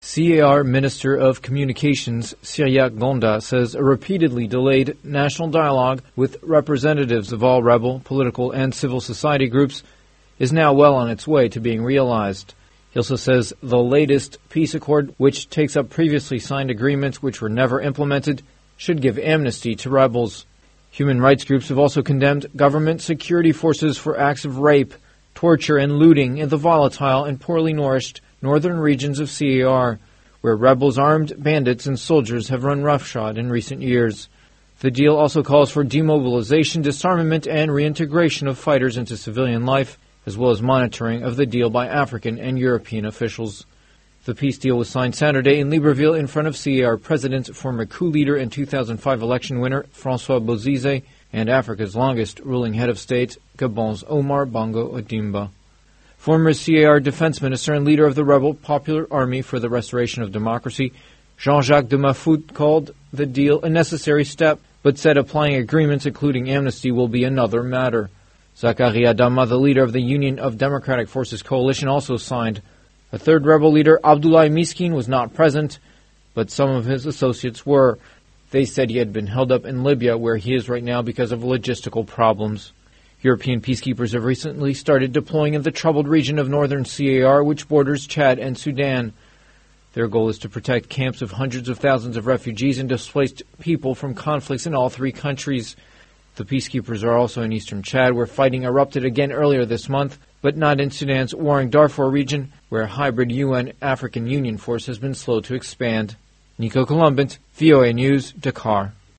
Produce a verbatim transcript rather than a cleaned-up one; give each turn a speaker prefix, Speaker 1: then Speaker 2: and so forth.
Speaker 1: C A R Minister of Communications Cyriaque Gonda says a repeatedly delayed national dialogue with representatives of all rebel, political, and civil society groups is now well on its way to being realized. He also says the latest peace accord, which takes up previously signed agreements which were never implemented, should give amnesty to rebels. Human rights groups have also condemned government security forces for acts of rape, torture, and looting in the volatile and poorly nourished northern regions of C A R, where rebels, armed bandits, and soldiers have run roughshod in recent years. The deal also calls for demobilization, disarmament, and reintegration of fighters into civilian life, as well as monitoring of the deal by African and European officials. The peace deal was signed Saturday in Libreville in front of C A R President, former coup leader and two thousand five election winner François Bozizé, and Africa's longest ruling head of state, Gabon's Omar Bongo Ondimba. Former C A R defense minister and leader of the rebel Popular Army for the Restoration of Democracy, Jean-Jacques de Mahfoud, called the deal a necessary step, but said applying agreements including amnesty will be another matter. Zachary Adama, the leader of the Union of Democratic Forces coalition, also signed. A third rebel leader, Abdoulaye Miskin, was not present, but some of his associates were. They said he had been held up in Libya, where he is right now because of logistical problems. European peacekeepers have recently started deploying in the troubled region of northern C A R, which borders Chad and Sudan. Their goal is to protect camps of hundreds of thousands of refugees and displaced people from conflicts in all three countries. The peacekeepers are also in eastern Chad, where fighting erupted again earlier this month, but not in Sudan's warring Darfur region, where a hybrid U N African Union force has been slow to expand. Nico Columbant, V O A News, Dakar.